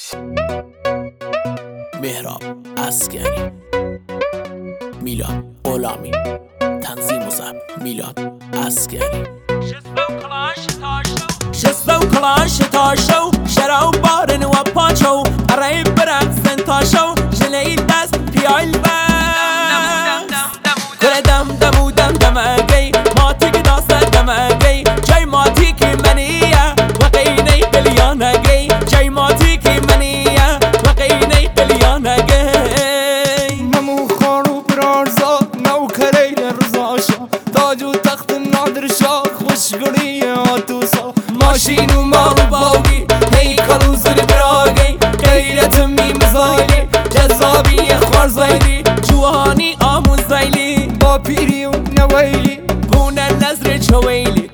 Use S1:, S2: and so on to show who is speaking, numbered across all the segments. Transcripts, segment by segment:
S1: مهراب عسکری، میلاد غلامی، تنظیم و ضبط میلاد عسکری. شسته و کلاش تاشو شرا و بارن و پاچو برای برقصن تاشو جلی دست پیال بست کره دم دمو دم دمگی ماتی که داست دمگی جای ماتی که منیه و قینه قلیانگی جای ماتی که منیه و قینه قلیانگی
S2: نمو خانو برارزا نو کری رزاشا تاج و تخت نادر شاه خوشگلی آتوسا
S1: ماشین و مال و باقی هیکل و زیر براگی غیرت میمزایلی جذابی خوارزایلی جوانی آموزایلی
S2: با پیری و نویلی
S1: بونه نظر چویلی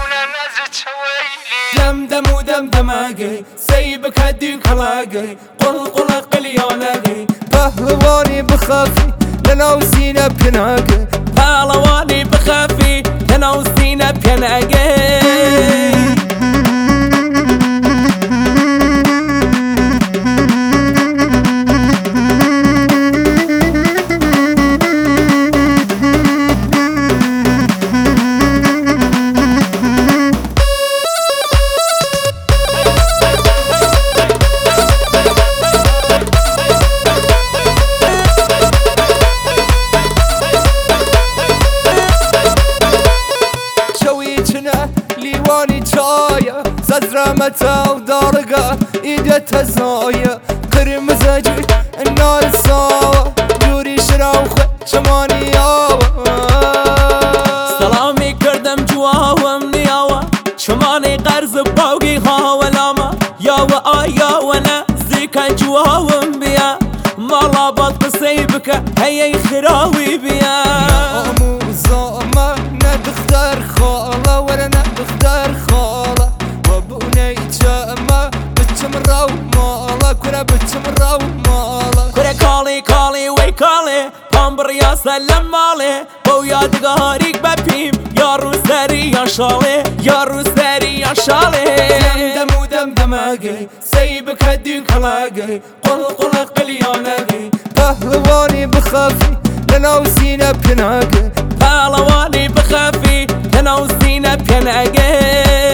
S2: دم دم و دم دمگی سیب کدی کلاگی قل قل قلیانگی پهلوانی بخافی لنو سینه پناگی
S1: پهلوانی بخافی لنو سینه پناگی
S2: لیوانی چایا زدرمتا و دارگا ایده تزایا قرمزه جوی النار ساوا جوری شراوخه شمانی آوا
S1: سلامی کردم جواهم نیاوا شمانی قرز باوگی هاولاما یاوا آیا و نزدیکن جواهم بیا مالا باد قصی بکه هی خراوی بیا
S2: آموزاما ندختر خاله ولا ندختر خاله وابوني جاما بتم راو مالا كنا بتم راو مالا
S1: كره كالي كالي وي كالي پامبر یا سلم ماله بو یادگاریک بپیم یارو سری یا شاله یارو سری یا شاله
S2: دم و دم دماغي سيب كدي كلاغي قل قل قليانغي پهلوانی بخافي لنو سینه پناگی
S1: پهلوانی بخافی لنو سینه پناگی